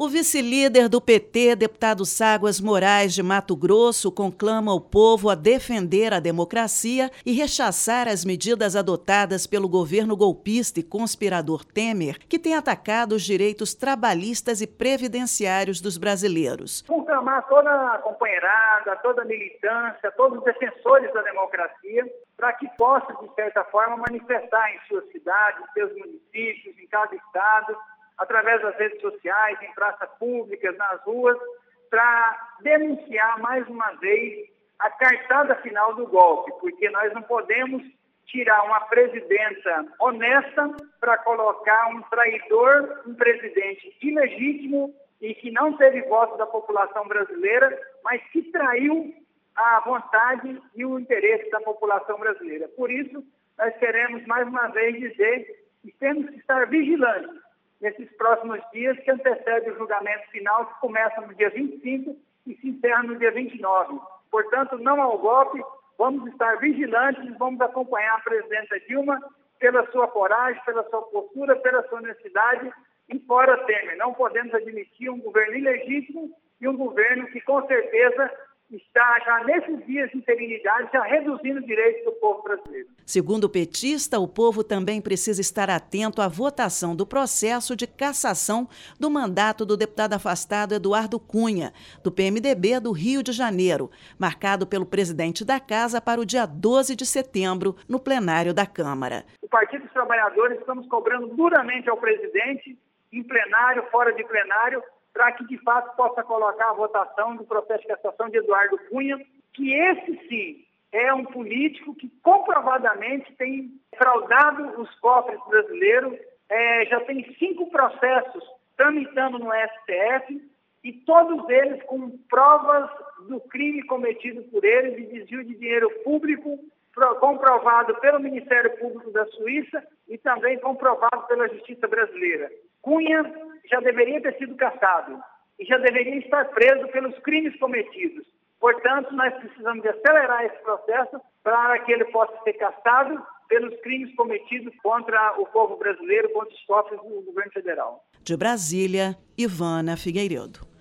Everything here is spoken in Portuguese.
O vice-líder do PT, deputado Ságuas Moraes de Mato Grosso, conclama o povo a defender a democracia e rechaçar as medidas adotadas pelo governo golpista e conspirador Temer, que tem atacado os direitos trabalhistas e previdenciários dos brasileiros. Conclamar toda a companheirada, toda a militância, todos os defensores da democracia, para que possam, de certa forma, manifestar em suas cidades, em seus municípios, em cada estado, através das redes sociais, em praças públicas, nas ruas, para denunciar mais uma vez a cartada final do golpe, porque nós não podemos tirar uma presidenta honesta para colocar um traidor, um presidente ilegítimo e que não teve voto da população brasileira, mas que traiu a vontade e o interesse da população brasileira. Por isso, nós queremos mais uma vez dizer que temos que estar vigilantes nesses próximos dias que antecedem o julgamento final, que começa no dia 25 e se encerra no dia 29. Portanto, não ao golpe, vamos estar vigilantes e vamos acompanhar a presidenta Dilma pela sua coragem, pela sua postura, pela sua honestidade e fora Temer. Não podemos admitir um governo ilegítimo e um governo que, com certeza, está já nesses dias de interinidade, já reduzindo os direitos do povo brasileiro. Segundo o petista, o povo também precisa estar atento à votação do processo de cassação do mandato do deputado afastado Eduardo Cunha, do PMDB do Rio de Janeiro, marcado pelo presidente da Casa para o dia 12 de setembro, no plenário da Câmara. O Partido dos Trabalhadores estamos cobrando duramente ao presidente, em plenário, fora de plenário, para que, de fato, possa colocar a votação do processo de cassação de Eduardo Cunha, que esse, sim, é um político que comprovadamente tem fraudado os cofres brasileiros, já tem 5 processos tramitando no STF, e todos eles com provas do crime cometido por ele, de desvio de dinheiro público, comprovado pelo Ministério Público da Suíça e também comprovado pela Justiça Brasileira. Cunha já deveria ter sido cassado e já deveria estar preso pelos crimes cometidos. Portanto, nós precisamos de acelerar esse processo para que ele possa ser cassado pelos crimes cometidos contra o povo brasileiro, contra os cofres do governo federal. De Brasília, Ivana Figueiredo.